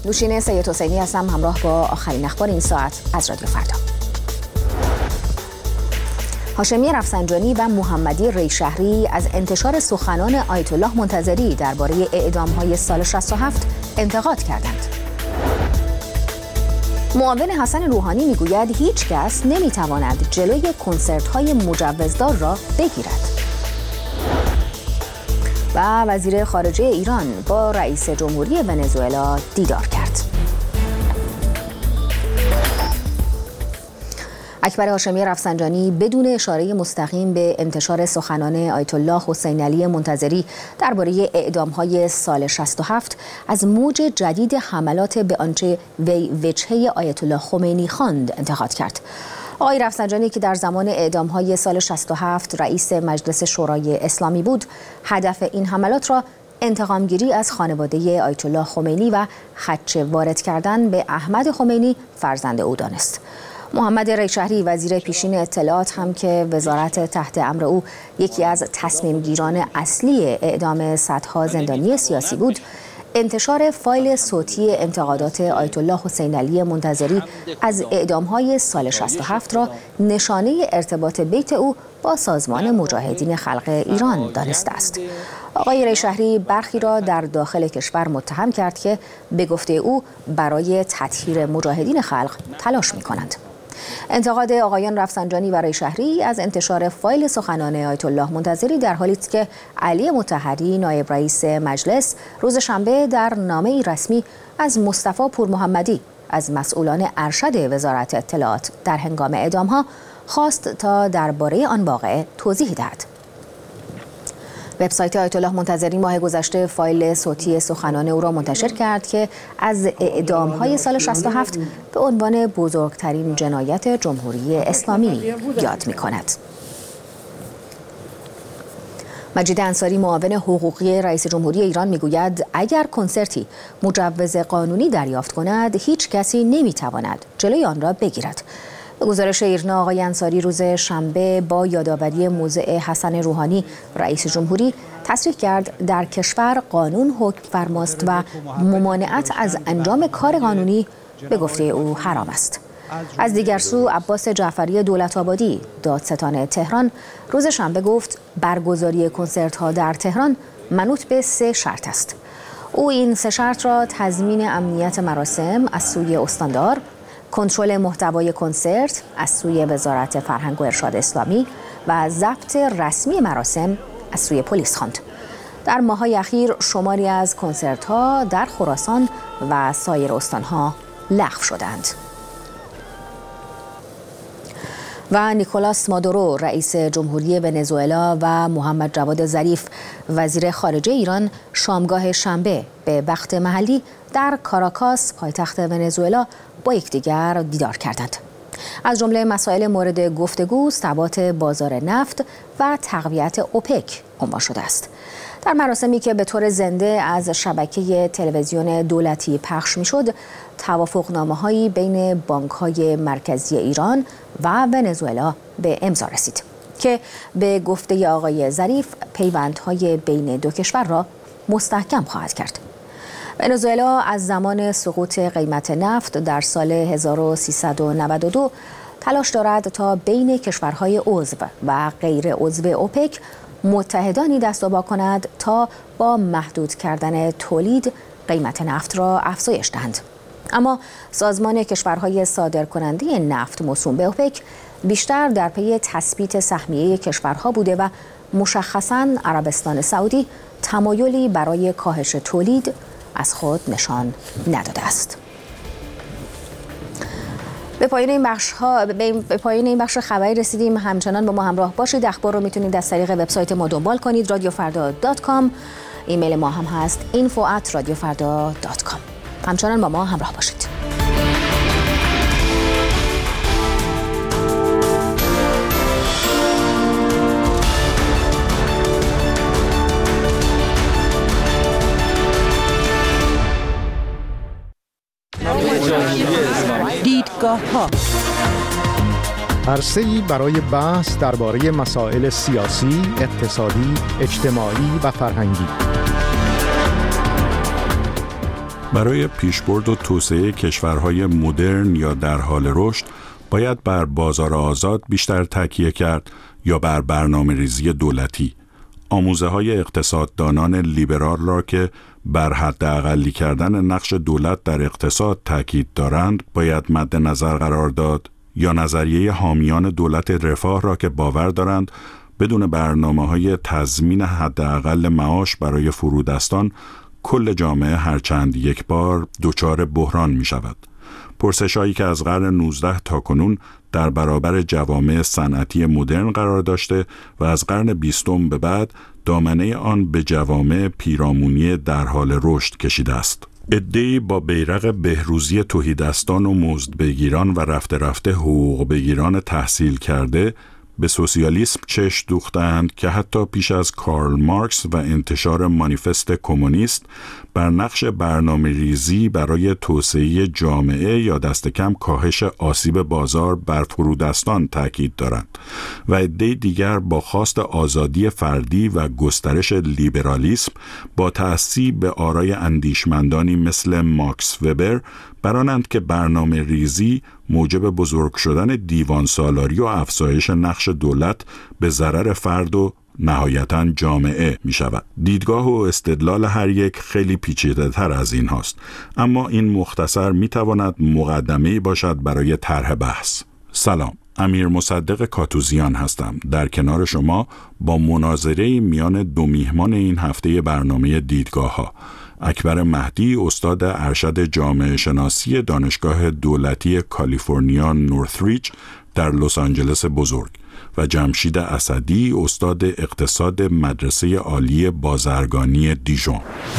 نوشین سید حسینی هستم، همراه با آخرین اخبار این ساعت از رادیو فردا. هاشمی رفسنجانی و محمدی ریشهری از انتشار سخنان آیت الله منتظری درباره اعدام‌های سال 67 انتقاد کردند. معاون حسن روحانی میگوید هیچ کس نمیتواند جلوی کنسرت‌های مجوزدار را بگیرد. و وزیر خارجه ایران با رئیس جمهوری ونزوئلا دیدار کرد. اکبر هاشمی رفسنجانی بدون اشاره مستقیم به انتشار سخنان آیت الله حسین علی منتظری درباره اعدام‌های سال 67 از موج جدید حملات به آنچه وی وجهه آیت الله خمینی خواند انتقاد کرد. آقای رفسنجانی که در زمان اعدام‌های سال 67 رئیس مجلس شورای اسلامی بود، هدف این حملات را انتقامگیری از خانواده آیت الله خمینی و خدشه وارد کردن به احمد خمینی فرزند او دانست. محمد ریشهری وزیر پیشین اطلاعات هم که وزارت تحت امر او یکی از تصمیم گیران اصلی اعدام صدها زندانی سیاسی بود، انتشار فایل صوتی انتقادات آیت الله حسین علی منتظری از اعدام‌های سال 67 را نشانه ارتباط بیت او با سازمان مجاهدین خلق ایران دانسته است. آقای ریشهری برخی را در داخل کشور متهم کرد که به گفته او برای تطهیر مجاهدین خلق تلاش می‌کنند. انتقاد آقایان رفسنجانی و ریشهری از انتشار فایل سخنان آیت الله منتظری در حالی است که علی مطهری نایب رئیس مجلس روز شنبه در نامه‌ای رسمی از مصطفی پورمحمدی از مسئولان ارشد وزارت اطلاعات در هنگام اعدام‌ها خواست تا درباره آن واقعه توضیح دهد. وبسایت آیت الله منتظری ماه گذشته فایل صوتی سخنان او را منتشر کرد که از اعدام‌های سال 67 به عنوان بزرگترین جنایت جمهوری اسلامی یاد می‌کند. مجید انصاری معاون حقوقی رئیس جمهوری ایران میگوید اگر کنسرتی مجوز قانونی دریافت کند، هیچ کسی نمی‌تواند جلوی آن را بگیرد. به گزارش ایرنا آقای انصاری روز شنبه با یادآوری موضع حسن روحانی رئیس جمهوری تصریح کرد در کشور قانون حکم فرماست و ممانعت از انجام کار قانونی به گفته او حرام است. از دیگر سو عباس جعفری دولت‌آبادی دادستان تهران روز شنبه گفت برگزاری کنسرت‌ها در تهران منوط به 3 شرط است. او این 3 شرط را تضمین امنیت مراسم از سوی استاندار، کنترل محتوای کنسرت از سوی وزارت فرهنگ و ارشاد اسلامی و ضبط رسمی مراسم از سوی پلیس خواند. در ماه‌های اخیر شماری از کنسرت‌ها در خراسان و سایر استان‌ها لغو شدند. و نیکولاس مادورو رئیس جمهوری ونزوئلا و محمد جواد ظریف وزیر خارجه ایران شامگاه شنبه به وقت محلی در کاراکاس پایتخت ونزوئلا با یکدیگر دیدار کردند. از جمله مسائل مورد گفتگو ثبات بازار نفت و تقویت اوپک عنوان شده است. در مراسمی که به طور زنده از شبکه تلویزیون دولتی پخش می‌شد، توافقنامه‌هایی بین بانک‌های مرکزی ایران و ونزوئلا به امضا رسید که به گفته آقای ظریف پیوندهای بین دو کشور را مستحکم خواهد کرد. ونزوئلا از زمان سقوط قیمت نفت در سال 1392 تلاش دارد تا بین کشورهای عضو و غیر عضو اوپک متحدانی دست و پا کند تا با محدود کردن تولید قیمت نفت را افزایش دهند. اما سازمان کشورهای صادرکننده نفت موسوم به اوپک بیشتر در پی تثبیت سهمیه کشورها بوده و مشخصاً عربستان سعودی تمایلی برای کاهش تولید از خود نشان نداده است. به پایان این بخش خبری رسیدیم. همچنان با ما همراه باشید. اخبار رو میتونید از طریق وبسایت ما دنبال کنید، radiofarda.com. ایمیل ما هم هست info@radiofarda.com. همچنان با ما همراه باشید. دیدگاه‌ها عرصه‌ای برای بحث درباره مسائل سیاسی، اقتصادی، اجتماعی و فرهنگی. برای پیشبرد و توسعه کشورهای مدرن یا در حال رشد باید بر بازار آزاد بیشتر تکیه کرد یا بر برنامه‌ریزی دولتی. آموزه‌های اقتصاددانان لیبرال را که بر حداقلی کردن نقش دولت در اقتصاد تاکید دارند باید مد نظر قرار داد، یا نظریه حامیان دولت رفاه را که باور دارند بدون برنامه‌های تضمین حداقل معاش برای فرودستان کل جامعه هرچند یک بار دچار بحران می شود. پرسش‌هایی که از قرن 19 تا کنون در برابر جوامع صنعتی مدرن قرار داشته و از قرن 20 به بعد دامنه آن به جوامع پیرامونی در حال رشد کشیده است. عده‌ای با بیرق بهروزی تهیدستان و مزدبگیران و رفته رفته حقوق بگیران تحصیل کرده به سوسیالیسم چشم دوختند که حتی پیش از کارل مارکس و انتشار مانیفست کمونیست بر نقش برنامه‌ریزی برای توسعه جامعه یا دست کم کاهش آسیب بازار بر فرودستان تاکید دارند و عده دیگر با خواست آزادی فردی و گسترش لیبرالیسم با تأثیر به آرای اندیشمندانی مثل ماکس وبر برانند که برنامه ریزی موجب بزرگ شدن دیوان سالاری و افزایش نقش دولت به ضرر فرد و نهایتاً جامعه می شود. دیدگاه و استدلال هر یک خیلی پیچیده تر از این هاست، اما این مختصر می تواند مقدمه‌ای باشد برای طرح بحث. سلام، امیر مصدق کاتوزیان هستم. در کنار شما با مناظره میان دو میهمان این هفته برنامه دیدگاه ها، اکبر مهدی استاد ارشد جامعه شناسی دانشگاه دولتی کالیفرنیا نورثریج در لس آنجلس بزرگ و جمشید اسدی استاد اقتصاد مدرسه عالی بازرگانی دیژون.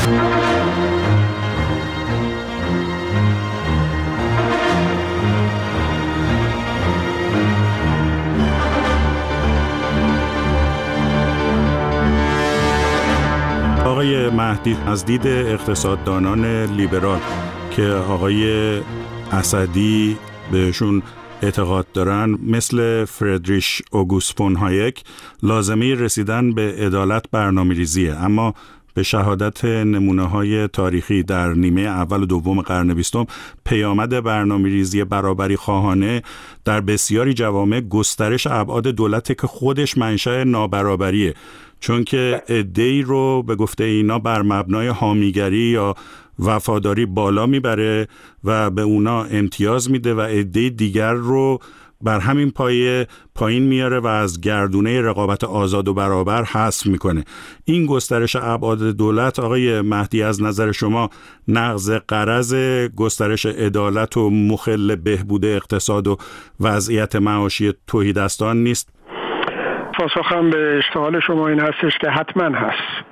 آقای مهدی، از دید اقتصاددانان لیبرال که آقای اسدی بهشون اعتقاد دارن، مثل فردریش اوگوست فون هایک، لازمه رسیدن به عدالت برنامه‌ریزیه، اما به شهادت نمونه‌های تاریخی در نیمه اول و دوم قرن 20 پیامد برنامه‌ریزی برابری خواهانه در بسیاری جوامع گسترش ابعاد دولت که خودش منشأ نابرابریه، چون که عده‌ای رو به گفته اینا بر مبنای حامیگری یا وفاداری بالا میبره و به اونا امتیاز میده و عده دیگر رو بر همین پایه پایین میاره و از گردونه رقابت آزاد و برابر حذف میکنه. این گسترش ابعاد دولت، آقای مهدی، از نظر شما نقض غرض گسترش عدالت و مخل بهبود اقتصاد و وضعیت معاشی تهیدستان نیست؟ پاسخم به اشتغال شما این هستش که حتما هست،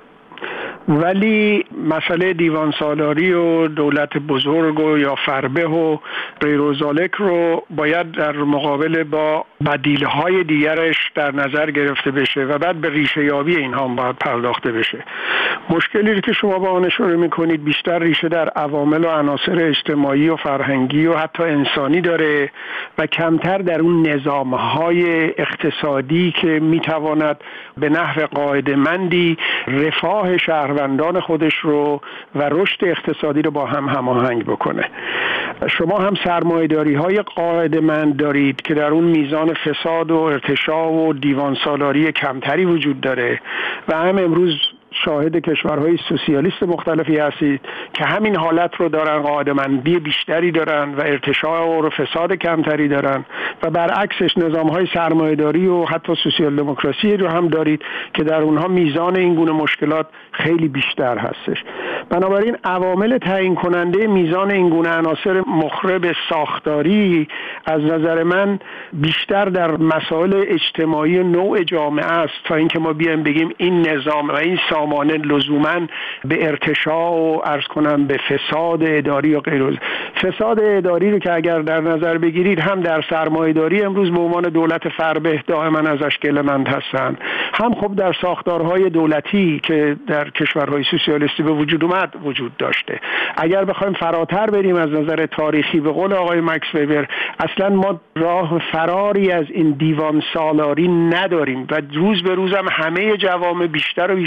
ولی مسئله دیوان سالاری و دولت بزرگ و یا فربه و غیر و ذالک رو باید در مقابل با بدیل‌های دیگرش در نظر گرفته بشه و بعد به ریشه یابی اینها باید پرداخته بشه. مشکلی که شما با آن اشاره می‌کنید بیشتر ریشه در عوامل و عناصر اجتماعی و فرهنگی و حتی انسانی داره و کمتر در اون نظام‌های اقتصادی که می‌تواند به نحو قاعده‌مندی رفاه شهروندان خودش رو و رشد اقتصادی رو با هم هماهنگ بکنه. شما هم سرمایه‌داری‌های قاعده‌مند دارید که در اون میزان فساد و ارتشاء و دیوان سالاری کمتری وجود داره و هم امروز شاهد کشورهای سوسیالیست مختلفی هستید که همین حالت رو دارن، قاعده‌مندی بیشتری دارن و ارتشاء و فساد کمتری دارن، و برعکسش نظام‌های سرمایه‌داری و حتی سوسیال دموکراسی رو هم دارید که در اونها میزان این گونه مشکلات خیلی بیشتر هستش. بنابراین عوامل تعیین کننده میزان این گونه عناصر مخرب ساختاری از نظر من بیشتر در مسائل اجتماعی نوع جامعه است تا اینکه ما بیایم بگیم این نظام و این سامانه لزوماً به ارتشاء و عرض کنم به فساد اداری و غیره. فساد اداری رو که اگر در نظر بگیرید هم در سرمایه‌داری امروز به عنوان دولت فربه دائما ازش گله‌مند هستند، هم خب در ساختارهای دولتی که در کشورهای سوسیالیستی به وجود اومد وجود داشته. اگر بخوایم فراتر بریم از نظر تاریخی، به قول آقای ماکس وبر، اصلا ما راه فراری از این دیوان سالاری نداریم و روز به روز هم همه جوامع بیشتر و بیشتر دیوان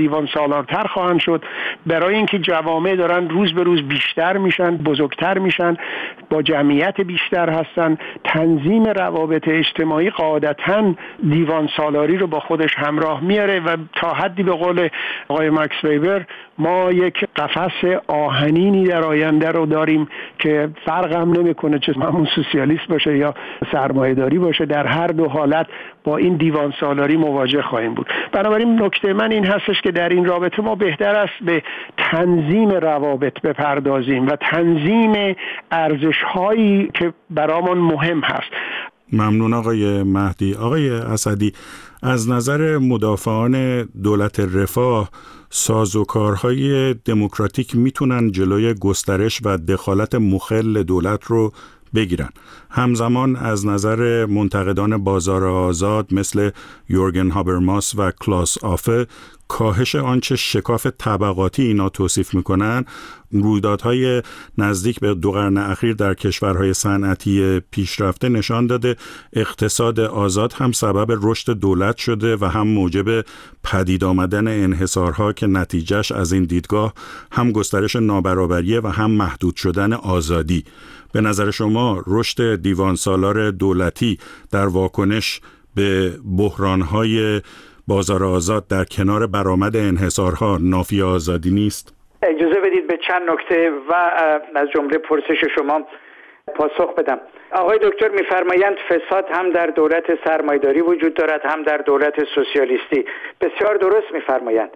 دیوان سالارتر خواهند شد، برای اینکه جوامع دارن روز به روز بیشتر میشن، بزرگتر میشن، با جمعیت بیشتر هستن. تنظیم روابط اجتماعی قاعدتاً دیوان سالاری رو با خودش همراه میاره و تا حدی به قول آقای ماکس ویبر ما یک قفس آهنینی در آینده رو داریم که فرق هم نمیکنه چه همون سوسیالیست باشه یا سرمایه‌داری باشه، در هر دو حالت با این دیوان سالاری مواجه خواهیم بود. بنابراین نکته من این هستش که در این رابطه ما بهتر است به تنظیم روابط بپردازیم و تنظیم ارزش‌هایی که برامون مهم هست. ممنون آقای مهدی. آقای اسدی، از نظر مدافعان دولت رفاه سازوکارهای دموکراتیک میتونن جلوی گسترش و دخالت مخل دولت رو بگیرن. همزمان از نظر منتقدان بازار آزاد مثل یورگن هابرماس و کلاس آفه کاهش آنچه شکاف طبقاتی اینا توصیف میکنن، رویدادهای نزدیک به 2 قرن اخیر در کشورهای صنعتی پیشرفته نشان داده اقتصاد آزاد هم سبب رشد دولت شده و هم موجب پدید آمدن انحصارها که نتیجهش از این دیدگاه هم گسترش نابرابریه و هم محدود شدن آزادی. به نظر شما رشد دیوان سالار دولتی در واکنش به بحرانهای بازار آزاد در کنار برآمد انحصارها نافی آزادی نیست؟ اجازه بدید به چند نکته و از جمله پرسش شما پاسخ بدم. آقای دکتر می‌فرمایند فساد هم در دولت سرمایه‌داری وجود دارد هم در دولت سوسیالیستی. بسیار درست می‌فرمایند.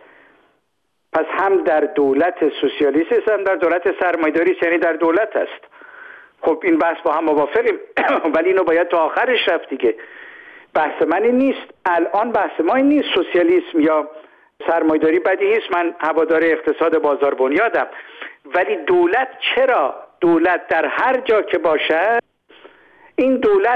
پس هم در دولت سوسیالیستی است هم در دولت سرمایه‌داری، یعنی در دولت است. خب این بحث با هم موافقیم ولی اینو باید تا آخرش رفت دیگه. بحث من این نیست، الان بحث ما این نیست سوسیالیسم یا سرمایه‌داری بدیهی است، من هوادار اقتصاد بازار بنیادم، ولی دولت چرا؟ دولت در هر جا که باشد این دولت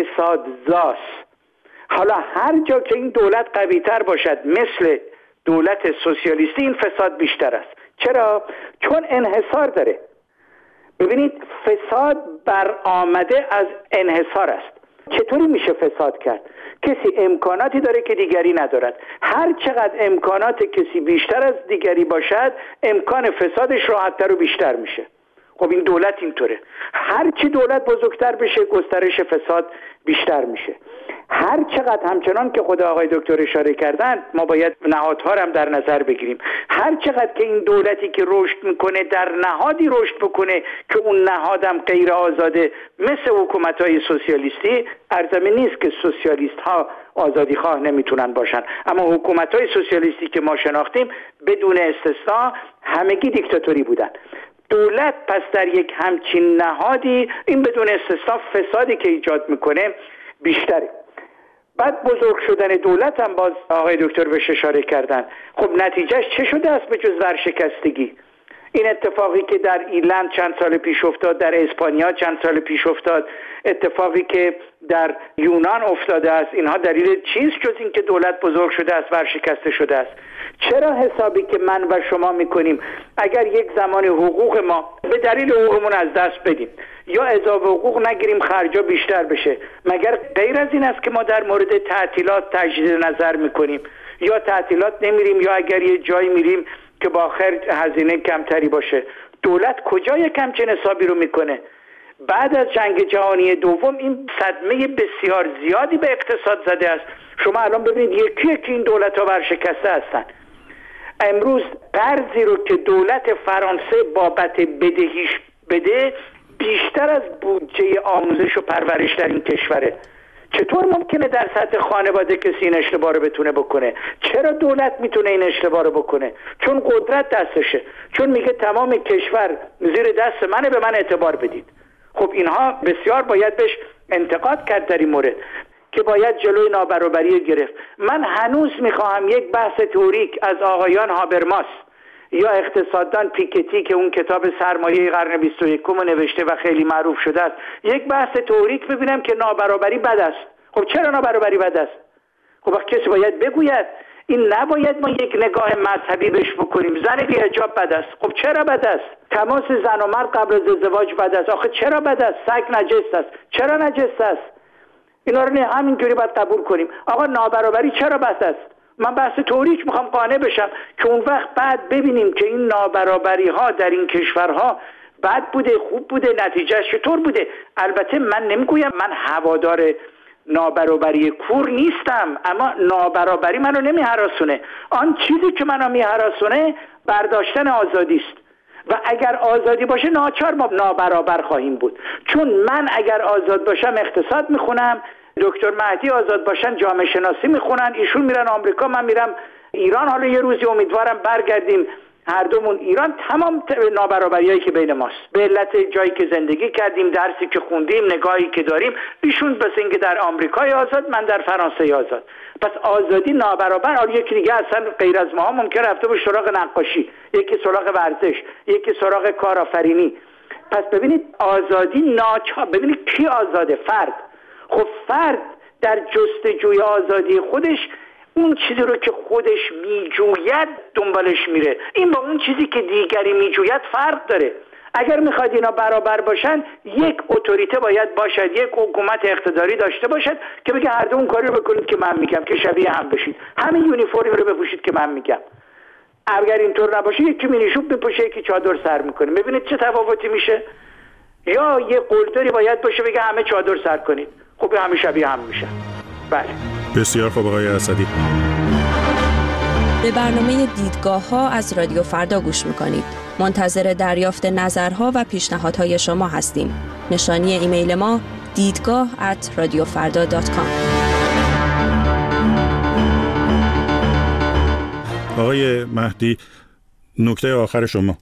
فسادزاست. حالا هر جا که این دولت قوی‌تر باشد مثل دولت سوسیالیستی این فساد بیشتر است. چرا؟ چون انحصار داره. ببینید فساد برآمده از انحصار است. چطوری میشه فساد کرد؟ کسی امکاناتی داره که دیگری ندارد. هر چقدر امکانات کسی بیشتر از دیگری باشد امکان فسادش راحت‌تر و بیشتر میشه. خب این دولت اینطوره. هر چی دولت بزرگتر بشه گسترش فساد بیشتر میشه. هر چقدر همچنان که خود آقای دکتر اشاره کردن ما باید نهادها هم در نظر بگیریم. هر چقدر که این دولتی که رشد میکنه در نهادی رشد بکنه که اون نهادم غیر آزاده مثل حکومت‌های سوسیالیستی، ارزمی نیست که سوسیالیست ها آزادی خواه نمیتونن باشن، اما حکومت‌های سوسیالیستی که ما شناختیم بدون استثنا همگی دیکتاتوری بودن. دولت پس در یک همچین نهادی این بدون استثنا فسادی که ایجاد میکنه بیشتره. بعد بزرگ شدن دولت هم باز آقای دکتر بهش اشاره کردن. خب نتیجهش چه شده است به جز ورشکستگی؟ این اتفاقی که در ایرلند چند سال پیش افتاد، در اسپانیا چند سال پیش افتاد، اتفاقی که در یونان افتاده است، اینها دلیل چیست جز این که دولت بزرگ شده است، ورشکسته شده است؟ چرا حسابی که من و شما میکنیم اگر یک زمان حقوق ما به دلیل حقوقمون از دست بدیم یا اضافه حقوق نگیریم خرجا بیشتر بشه، مگر غیر از این است که ما در مورد تعطیلات تجدید نظر میکنیم یا تعطیلات نمیریم یا اگر یه جایی میریم که با آخر هزینه کمتری باشه؟ دولت کجا یک همچین حسابی رو میکنه؟ بعد از جنگ جهانی دوم این صدمه بسیار زیادی به اقتصاد زده است. شما الان ببینید یکی یکی این دولت ها ورشکسته هستن. امروز قرضی رو که دولت فرانسه بابت بدهیش بده بیشتر از بودجه آموزش و پرورش در این کشوره. چطور ممکنه در سطح خانواده کسی این اشتباه رو بتونه بکنه؟ چرا دولت میتونه این اشتباه رو بکنه؟ چون قدرت دستشه، چون میگه تمام کشور زیر دست منه، به من اعتبار بدید. خب اینها بسیار باید بهش انتقاد کرد در این مورد که باید جلوی نابرابری گرفت. من هنوز میخواهم یک بحث تئوریک از آقایان هابرماس یا اقتصاددان پیکتی که اون کتاب سرمایه قرن 21 نوشته و خیلی معروف شده است، یک بحث تئوریک ببینم که نابرابری بد است. خب چرا نابرابری بد است؟ خب کسی باید بگوید. این نباید ما یک نگاه مذهبی بهش بکنیم. زن بی حجاب بد است. خب چرا بد است؟ تماس زن و مرد قبل از ازدواج بد است. آخه چرا بد است؟ سگ نجس است. چرا نجس است؟ اینا رو همینجوری باید قبول کنیم. آقا نابرابری چرا بد است؟ من بحث توریک میخوام قانع بشم که اون وقت بعد ببینیم که این نابرابری ها در این کشورها بد بوده، خوب بوده، نتیجهش چطور بوده. البته من نمیگویم من هوادار نابرابری کور نیستم، اما نابرابری منو نمیهراسونه. آن چیزی که منو میهراسونه برداشتن آزادی است و اگر آزادی باشه ناچار ما نابرابر خواهیم بود. چون من اگر آزاد باشم اقتصاد میخونم، دکتر مهدی آزاد باشن جامعه شناسی میخونن، ایشون میرن آمریکا، من میرم ایران. حالا یه روزی امیدوارم برگردیم هر دومون ایران. تمام نابرابریایی که بین ماست به علت جایی که زندگی کردیم، درسی که خوندیم، نگاهی که داریم. ایشون بس اینکه در آمریکای آزاد، من در فرانسه آزاد. پس آزادی نابرابر. حالا یکی دیگه اصلا غیر از ما ممکن رفته به سراغ نقاشی، یکی سراغ ورزش، یکی سراغ کارآفرینی. پس ببینید آزادی ناچار. ببینید کی آزاده؟ فرد. خب فرد در جستجوی آزادی خودش اون چیزی رو که خودش میجوید دنبالش میره. این با اون چیزی که دیگری میجوید فرق داره. اگر میخواد اینا برابر باشن، یک اتوریته باید باشد، یک حکومت اقتداری داشته باشد که بگه هر دو اون کاری رو بکنید که من میگم، که شبیه هم بشید، همین یونیفرم رو بپوشید که من میگم. اگر اینطور نباشه، یکی مینیشوب بپوشه، یکی چادر سر میکنه. ببینید چه تفاوتی میشه. یا یه قلدری باید باشه بگه همه چادر سر کنید، خب همه شبیه هم میشه. بله. بسیار خوب آقای اسدی. به برنامه دیدگاه‌ها از رادیو فردا گوش می‌کنید. منتظر دریافت نظرها و پیشنهادهای شما هستیم. نشانی ایمیل ما دیدگاه@radiofarda.com. آقای مهدی، نکته آخر شما.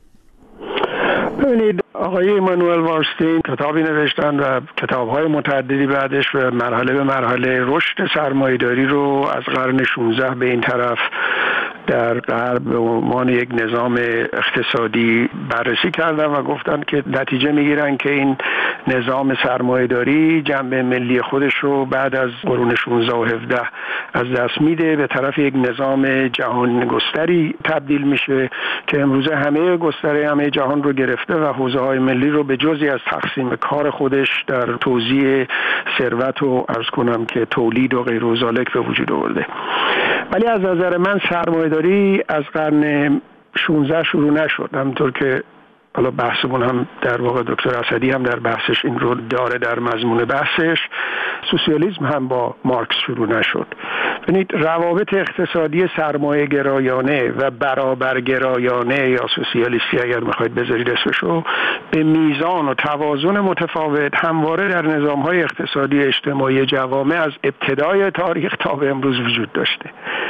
ببینید آقای ایمانوئل وارستین کتابی نوشتن و کتاب‌های متعددی بعدش و مرحله به مرحله رشد سرمایه‌داری رو از قرن 16 به این طرف در غرب به عنوان یک نظام اقتصادی بررسی کردن و گفتن که نتیجه میگیرن که این نظام سرمایه‌داری جنبه ملی خودش رو بعد از قرون 16 و 17 از دست میده، به طرف یک نظام جهان گستری تبدیل میشه که امروزه همه گستره همه جهان رو گرفته و حوزه‌های ملی رو به جزئی از تقسیم کار خودش در توزیع ثروت و عرض کنم که تولید و غیر و ذالک به وجود آورده. ولی از نظر من سرمایه‌داری از قرن 16 شروع نشد، همونطور که حالا بحثمون هم در واقع دکتر اسدی هم در بحثش این رو داره در مضمون بحثش. سوسیالیسم هم با مارکس شروع نشد. ببینید روابط اقتصادی سرمایه گرایانه و برابر گرایانه یا سوسیالیستی اگر میخواید بذارید اسمشو، به میزان و توازن متفاوت همواره در نظام‌های اقتصادی اجتماعی جوامع از ابتدای تاریخ تا به امروز وجود داشته.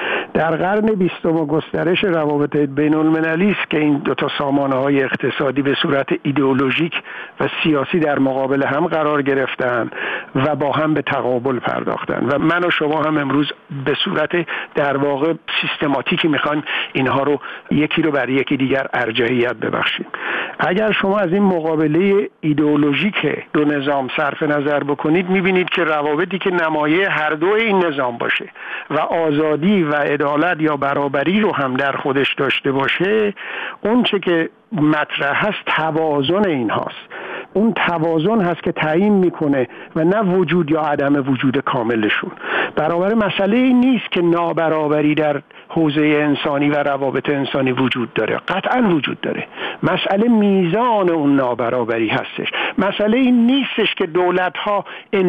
در قرن 20 گسترش روابط بین المللی است که این دو تا سامانه‌های اقتصادی به صورت ایدئولوژیک و سیاسی در مقابل هم قرار گرفتن و با هم به تقابل پرداختن و من و شما هم امروز به صورت در واقع سیستماتیکی میخوایم اینها رو یکی رو بر یکی دیگر ارجحیت ببخشیم. اگر شما از این مقابله ایدئولوژیک دو نظام صرف نظر بکنید، میبینید که روابطی که نمایه هر دو این نظام باشه و آزادی و عدالت یا برابری رو هم در خودش داشته باشه، اون چه که مطرح هست توازن این هاست. اون توازن هست که تعیین میکنه و نه وجود یا عدم وجود کاملشون. برابر مسئله این نیست که نابرابری در حوزه انسانی و روابط انسانی وجود داره، قطعا وجود داره. مسئله میزان اون نابرابری هستش. مسئله این نیستش که دولت‌ها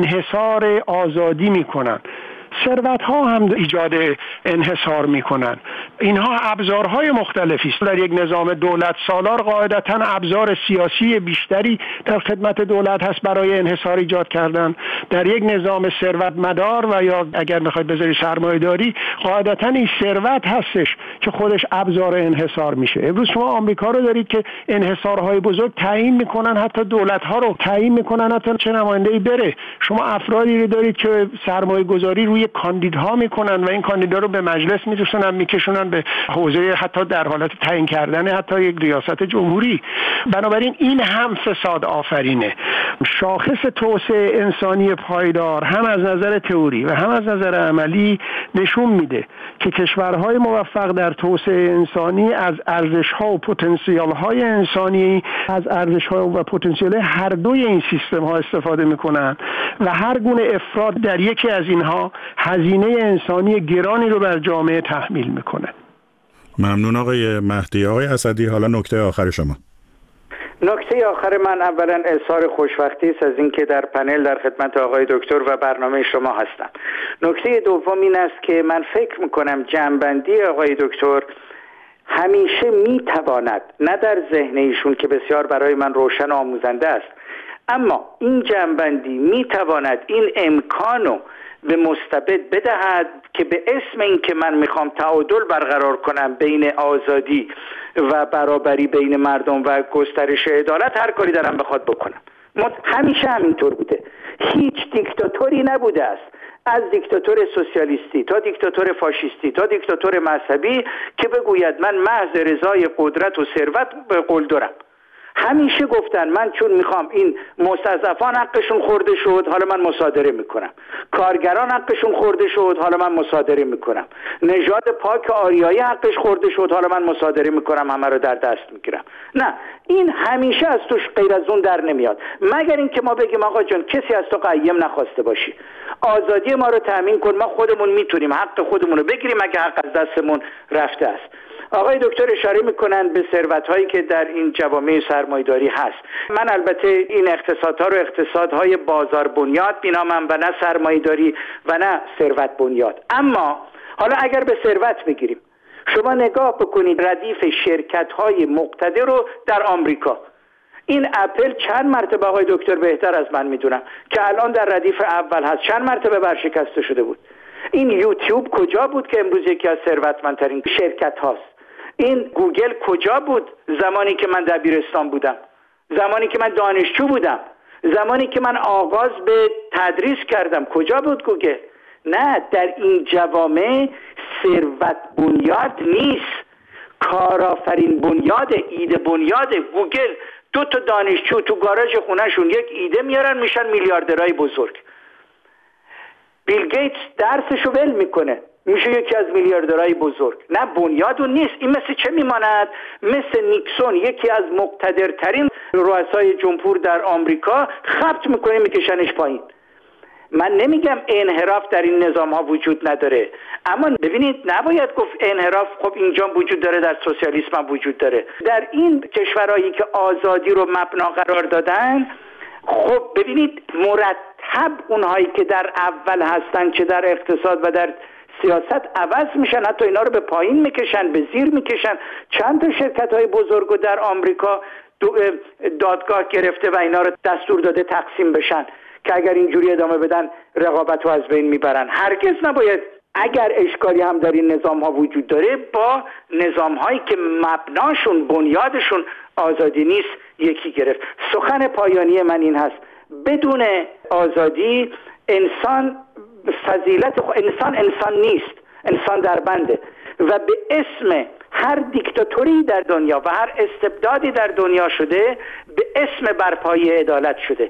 انحصار آزادی میکنن، ثروت ها هم ایجاد انحصار میکنن. اینها ابزارهای مختلفی است. در یک نظام دولت سالار قاعدتاً ابزار سیاسی بیشتری در خدمت دولت هست برای انحصار ایجاد کردن. در یک نظام ثروت مدار و یا اگر میخواید بذاری سرمایه‌داری، قاعدتاً این ثروت هستش که خودش ابزار انحصار میشه. امروز شما آمریکا رو دارید که انحصارهای بزرگ تعیین میکنن، حتی دولت ها رو تعیین میکنن حتی چه نماینده‌ای بره. شما افرادی رو دارید که سرمایه‌گذاری روی کاندیدها میکنن و این کاندیدا رو به مجلس میرسونن، میکشونن به حوزه حتی در حالت تعیین کردن حتی یک ریاست جمهوری. بنابراین این هم فساد آفرینه. شاخص توسعه انسانی پایدار هم از نظر تئوری و هم از نظر عملی نشون میده که کشورهای موفق در توسعه انسانی از ارزش‌ها و پتانسیل‌های انسانی از ارزش‌ها و پتانسیل هر دوی این سیستم‌ها استفاده میکنن و هر گونه افراط در یکی از اینها هزینه انسانی گرانی رو بر جامعه تحمیل میکنه. ممنون آقای مهدی. آقای اسدی، حالا نکته آخر شما. نکته آخر من اولا اظهار خوشبختی است از اینکه در پنل در خدمت آقای دکتر و برنامه شما هستم. نکته دوم این است که من فکر میکنم جمع‌بندی آقای دکتر همیشه میتواند، نه در ذهن ایشون که بسیار برای من روشن و آموزنده است، اما این جمع‌بندی میتواند این امکانو به مستبد بدهد که به اسم این که من میخوام تعادل برقرار کنم بین آزادی و برابری بین مردم و گسترش عدالت هر کاری دارم بخواد بکنم. همیشه همینطور بوده. هیچ دیکتاتوری نبوده است، از دیکتاتور سوسیالیستی تا دیکتاتور فاشیستی تا دیکتاتور مذهبی که بگوید من محض رضای قدرت و ثروت به قول دارم. همیشه گفتن من چون میخوام این مستضعفان حقشون خورده شد حالا من مصادره میکنم، کارگران حقشون خورده شد حالا من مصادره میکنم، نژاد پاک آریایی حقش خورده شد حالا من مصادره میکنم، همه رو در دست میگیرم. نه، این همیشه از توش غیر از اون در نمیاد، مگر اینکه ما بگیم آقا جان کسی از تو قیم نخواسته باشی، آزادی ما رو تامین کن، ما خودمون میتونیم حق خودمون رو بگیریم اگه حق از دستمون رفته است. آقای دکتر اشاره میکنن به ثروت‌هایی که در این جوامع سرمایه‌داری هست. من البته این اقتصادها رو اقتصادهای بازار بنیاد مینامم و نه سرمایه‌داری و نه ثروت بنیاد. اما حالا اگر به ثروت بگیریم، شما نگاه بکنید ردیف شرکت‌های مقتدر رو در آمریکا. این اپل چند مرتبه آقای دکتر بهتر از من میدونم که الان در ردیف اول هست، چند مرتبه ورشکسته شده بود. این یوتیوب کجا بود که امروز یکی از ثروتمندترین شرکت هاست؟ این گوگل کجا بود زمانی که من دبیرستان بودم، زمانی که من دانشجو بودم، زمانی که من آغاز به تدریس کردم؟ کجا بود گوگل؟ نه، در این جوامع ثروت بنیاد نیست، کارآفرین بنیاد، ایده بنیاد. گوگل دو تا دانشجو تو گاراژ خونهشون یک ایده میارن میشن میلیاردرهای بزرگ. بیل گیتس درسشو ول میکنه میشه یکی از میلیاردرهای بزرگ. نه، بنیاد اون نیست. این مثل چه میماند؟ مثل نیکسون، یکی از مقتدرترین رؤسای جمهور در آمریکا، خبط میکنه میکشنش پایین. من نمیگم انحراف در این نظام ها وجود نداره، اما ببینید نباید گفت انحراف خب اینجا وجود داره، در سوسیالیسم هم وجود داره. در این کشورهایی که آزادی رو مبنا قرار دادن، خب ببینید مرتب اونهایی که در اول هستن چه در اقتصاد و در سیاست عوض میشن، حتی اینا رو به پایین میکشن، به زیر میکشن. چند تا شرکت های بزرگو در آمریکا دادگاه گرفته و اینا رو دستور داده تقسیم بشن که اگر اینجوری ادامه بدن رقابت رو از بین میبرن. هرگز نباید، اگر اشکالی هم در این نظام ها وجود داره، با نظام هایی که مبناشون بنیادشون آزادی نیست یکی گرفت. سخن پایانی من این هست: بدون آزادی انسان انسان نیست، انسان در بنده و به اسم هر دیکتاتوری در دنیا و هر استبدادی در دنیا شده به اسم برپایی عدالت شده.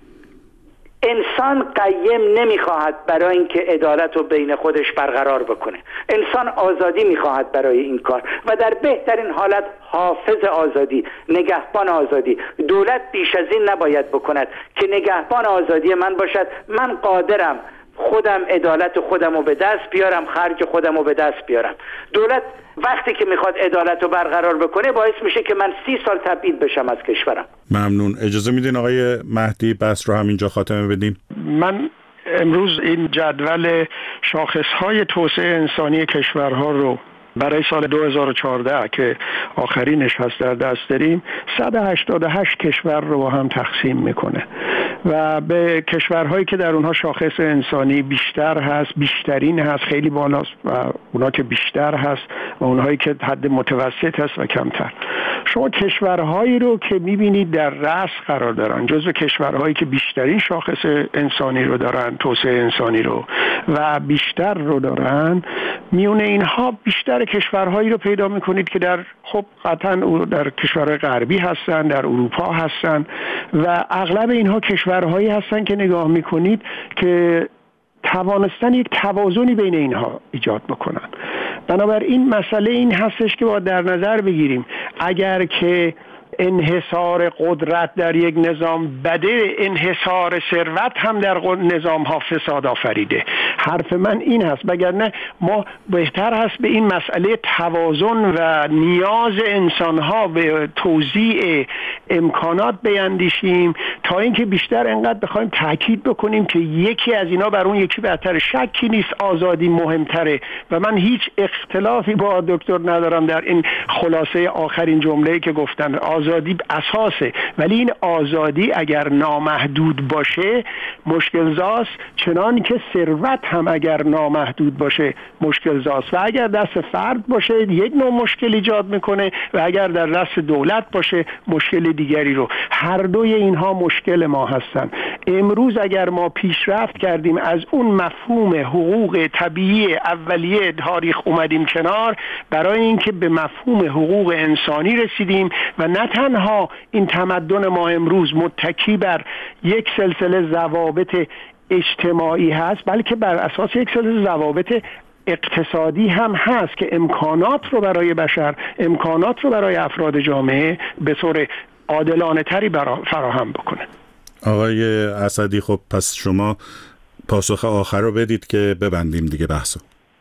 انسان قیم نمیخواهد برای اینکه عدالت رو بین خودش برقرار بکنه. انسان آزادی میخواهد برای این کار و در بهترین حالت حافظ آزادی، نگهبان آزادی. دولت بیش از این نباید بکند که نگهبان آزادی من باشد. من قادرم خودم عدالت خودم رو به دست بیارم، خرج خودم رو به دست بیارم. دولت وقتی که میخواد عدالت رو برقرار بکنه باعث میشه که من 30 سال تبعید بشم از کشورم. ممنون. اجازه میدین آقای مهدی بحث رو همینجا خاتمه بدیم؟ من امروز این جدول شاخصهای توسعه انسانی کشورها رو برای سال 2014 که آخرینش هست در دست داریم 188 کشور رو با هم تقسیم میکنه و به کشورهایی که در اونها شاخص انسانی بیشتر هست، بیشترین هست، خیلی بالاست و اونها که بیشتر هست و اونهایی که حد متوسط هست و کمتر. شما کشورهایی رو که میبینید در رأس قرار دارن، جزو کشورهایی که بیشترین شاخص انسانی رو دارن، توسعه انسانی رو و بیشتر رو دارن، میونه اینها بیشتر کشورهایی رو پیدا میکنید که در خب قطعا در کشورهای غربی هستن، در اروپا هستن و اغلب اینها کشورهایی هستن که نگاه میکنید که توانستن یک توازنی بین اینها ایجاد بکنن. بنابراین مسئله این هستش که باید در نظر بگیریم اگر که انحصار قدرت در یک نظام بده، انحصار ثروت هم در نظام ها فساد آفریده. حرف من این هست، وگرنه ما بهتر هست به این مسئله توازن و نیاز انسان ها به توزیع امکانات بیندیشیم تا اینکه بیشتر انقدر بخوایم تاکید بکنیم که یکی از اینا بر اون یکی بهتره. شکی نیست آزادی مهمتره و من هیچ اختلافی با دکتر ندارم در این خلاصه آخرین جمله‌ای که گفتن. آزادی اساسه، ولی این آزادی اگر نامحدود باشه مشکل زاست، چنان که ثروت هم اگر نامحدود باشه مشکل زاست و اگر دست فرد باشه یک نوع مشکل ایجاد میکنه و اگر در دست دولت باشه مشکل دیگری رو. هر دوی اینها مشکل ما هستن. امروز اگر ما پیشرفت کردیم از اون مفهوم حقوق طبیعی اولیه تاریخ اومدیم کنار برای اینکه به مفهوم حقوق انسانی رسیدیم و نه تنها این تمدن ما امروز متکی بر یک سلسله ضوابط اجتماعی هست بلکه بر اساس یک سلسله ضوابط اقتصادی هم هست که امکانات رو برای بشر، امکانات رو برای افراد جامعه به طور عادلانه تری فراهم بکنه. آقای اسدی، خب پس شما پاسخ آخر رو بدید که ببندیم دیگه بحثو.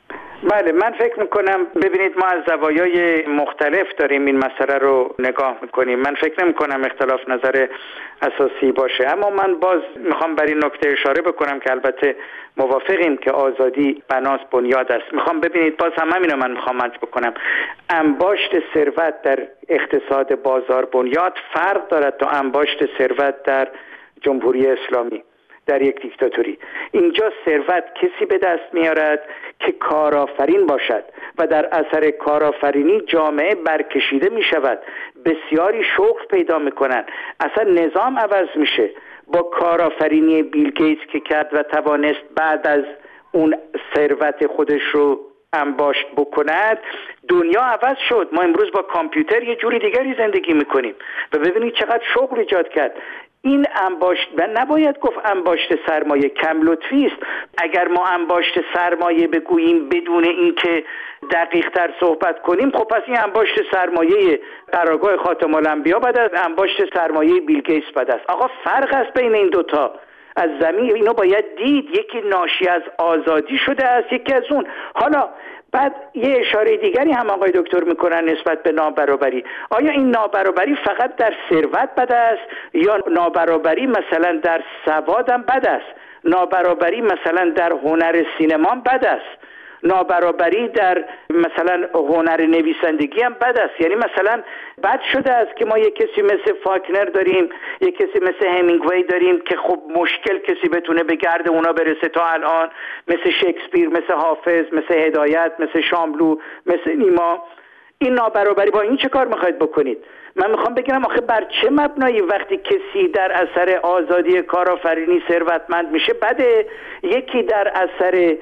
بله، من فکر میکنم ببینید ما از زوایای مختلف داریم این مسئله رو نگاه میکنیم. من فکر نمیکنم اختلاف نظر اساسی باشه، اما من باز میخوام بر این نکته اشاره بکنم که البته موافقیم که آزادی بناس بنیاد است. میخوام ببینید باز هم همین رو من میخوام عرض بکنم، انباشت ثروت در اقتصاد بازار بنیاد فرق دارد تا انباشت ثروت در جمهوری اسلامی، در یک دیکتاتوری. اینجا ثروت کسی به دست میارد که کارآفرین باشد و در اثر کارآفرینی جامعه برکشیده میشود، بسیاری شغل پیدا میکنن، اصلا نظام عوض میشه. با کارآفرینی بیل گیتس که کرد و توانست بعد از اون ثروت خودش رو انباشت بکند، دنیا عوض شد. ما امروز با کامپیوتر یه جوری دیگری زندگی میکنیم و ببینید چقدر شغل ایجاد کرد. این انباشت، من نباید گفت انباشت سرمایه، کم لطفی است. اگر ما انباشت سرمایه بگوییم بدون اینکه دقیق تر صحبت کنیم، خب پس این انباشت سرمایه قرارگاه خاتم الانبیا بعد از انباشت سرمایه بیل گیتس بعد است. آقا فرق است بین این دوتا. از زمین اینو باید دید، یکی ناشی از آزادی شده است، یکی از اون. حالا بعد یه اشاره دیگری هم آقای دکتر میکنن نسبت به نابرابری. آیا این نابرابری فقط در ثروت بد است یا نابرابری مثلا در سواد هم بد است؟ نابرابری مثلا در هنر سینما بد است؟ نابرابری در مثلا هنر نویسندگی هم بد است؟ یعنی مثلا بد شده است که ما یک کسی مثل فاکنر داریم، یک کسی مثل همینگوی داریم که خب مشکل کسی بتونه به گرد اونا برسه تا الان، مثل شکسپیر، مثل حافظ، مثل هدایت، مثل شاملو، مثل نیما. این نابرابری، با این چه کار میخواید بکنید؟ من میخوام بگم آخه بر چه مبنایی وقتی کسی در اثر آزادی کارآفرینی ثروتمند میشه بده، یکی در اثر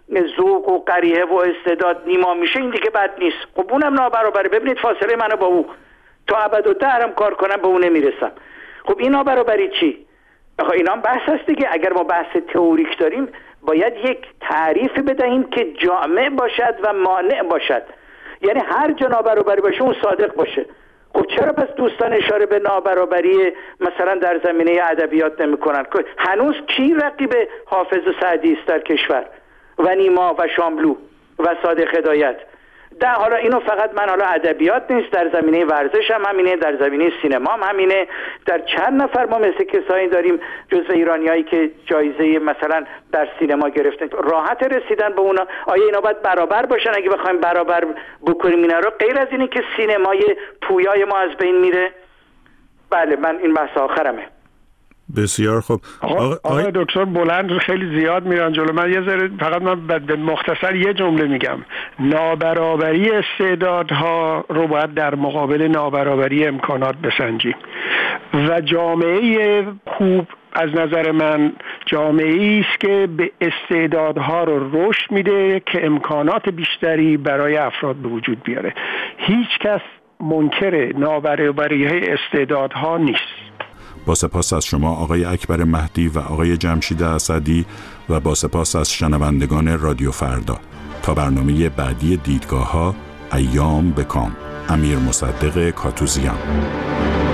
ذوق و قریحه و استعداد نیما میشه این دیگه بد نیست؟ خب اونم نابرابری. ببینید فاصله منو با او تا ابدالدهرم کار کنم به اون نمیرسم. خب این نابرابری چی؟ آخه اینا هم بحث هست دیگه. اگر ما بحث تئوریک داریم باید یک تعریف بدهیم که جامع باشد و مانع باشد. یعنی هر جا نابرابری باشه اون صادق باشه. خب چرا پس دوستان اشاره به نابرابری مثلا در زمینه ادبیات نمی‌کنن؟ هنوز کی رقیب حافظ و سعدی است در کشور و نیما و شاملو و صادق هدایت؟ حالا اینو فقط من حالا ادبیات نیست، در زمینه ورزش هم همینه، در زمینه سینما هم همینه. در چند نفر ما مثل کسایی داریم جزو ایرانیایی که جایزه مثلا در سینما گرفتن، راحت رسیدن به اونا. آیا اینا باید برابر باشن؟ اگه بخوایم برابر بکنیم اینا رو، غیر از اینه که سینمای پویای ما از بین میره. بله، من این بحث آخرمه. بسیار خوب. آقای دکتر بلند خیلی زیاد میرن جلو من، یه ذره فقط من به مختصر یه جمله میگم. نابرابری استعدادها رو باید در مقابل نابرابری امکانات بسنجیم و جامعه خوب از نظر من جامعه‌ای است که به استعدادها رو رشد میده که امکانات بیشتری برای افراد به وجود بیاره. هیچ کس منکر نابرابری استعدادها نیست. با سپاس از شما آقای اکبر مهدی و آقای جمشید اسدی و با سپاس از شنوندگان رادیو فردا. تا برنامه بعدی دیدگاه‌ها، ایام بکام. امیر مصدق کاتوزیان.